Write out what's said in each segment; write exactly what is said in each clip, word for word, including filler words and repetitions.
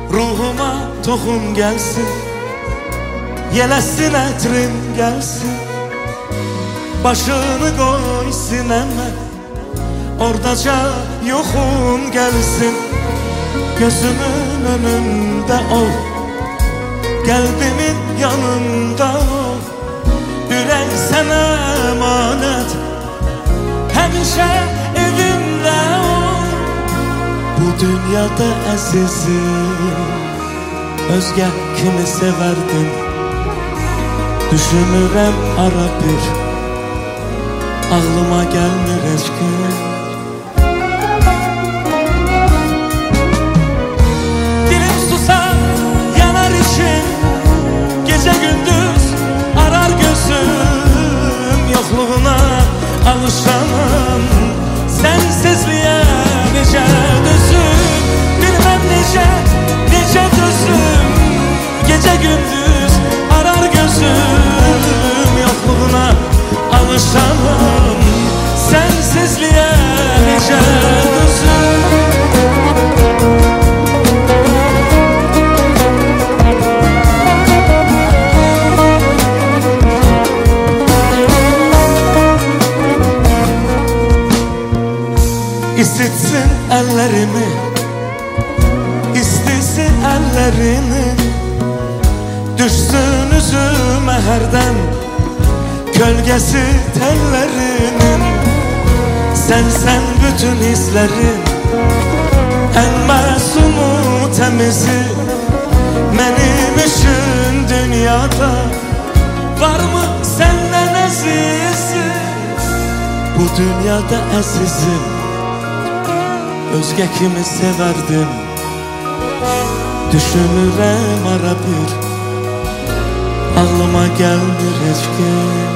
Ruhuma toxum gelsin, yelesin ətrim gelsin. Başını koy sineme, oradaca yoxum gelsin. Gözümün önünde ol, kalbimin yanında ol. Ürək sənə emanet, həmişə evimdə ol. Bu dünyada əzizim, özgə kimi severdin. Düşünürəm ara bir, ağlıma gelmir eşkin. Dilim susar, yanar içim, gece gündüz arar gözüm. Yokluğuna alışamam, sensizliğe nece dözüm. Bilmem nece, nece dözüm. Gece gündüz arar gözüm. Yokluğuna alışamam, sensizliğe nece dözüm. İsitsin ellerimi, istesin ellerini. Düşsün üzüme herden, gölgesi tellerinin. Sen sen bütün hislerin, en masumu temizi. Benim için dünyada var mı senden azizi? Bu dünyada azizim, özge kimi severdim. Düşünürəm ara bir, ağlıma gelmir heç kim.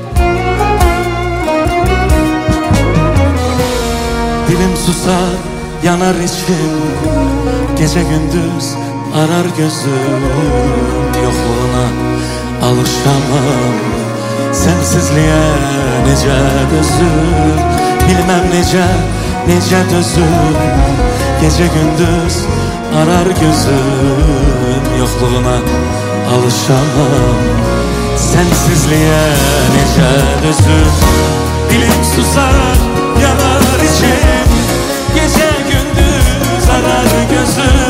Dilim susar, yanar içim, gece gündüz arar gözüm. Yokluğuna alışamam, sensizliğe nece dözüm. Bilmem nece, nece dözüm. Gece gündüz arar gözüm. Yokluğuna alışamam, sensizliğe nece dözüm. Dilim susar, yanar içim, gece gündüz arar gözüm.